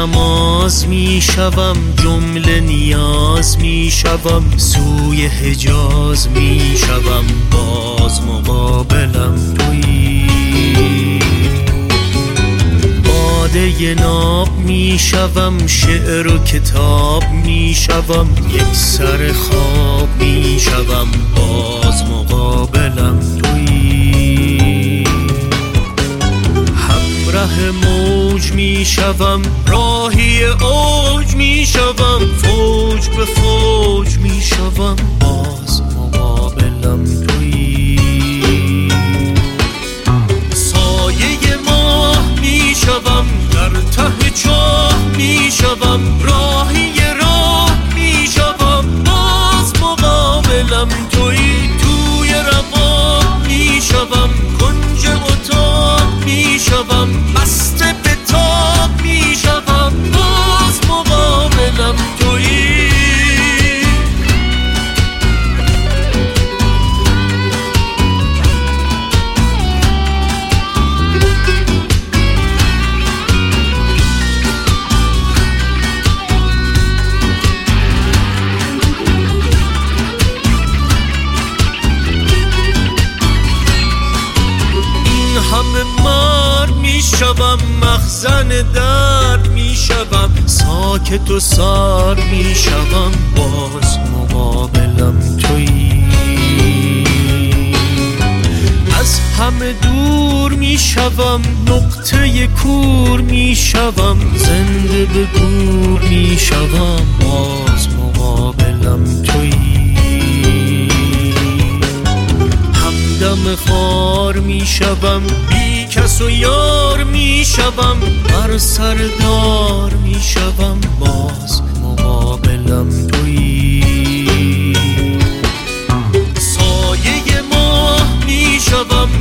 نماز میشوم، جمله نیاز میشوم، سوی حجاز میشوم، باز مقابلم تویی. باده ناب میشوم، شعر و کتاب میشوم، یک سر خواب میشوم، باز مقابلم تویی. همراه موج میشوم، راهی اوج میشوم، فوج به فوج میشوم، باز مقابلم تویی. سایه ماه میشوم، در ته چاه میشوم، راهی راه میشوم، باز مقابلم تویی. توی رباب میشوم، کنج اتاق میشوم، مست به تاب میشوم، باز مقابلم تویی. همه مار میشوم، مخزن درد میشوم، ساکت و سار میشوم، باز مقابلم تویی. از همه دور میشوم، نقطه کور میشوم، زنده به گور میشوم، باز مقابلم تویی. دم خار میشوم، بی کس و یار میشوم، بر سر دار میشوم، باز مقابلم تویی. سایه ماه میشوم،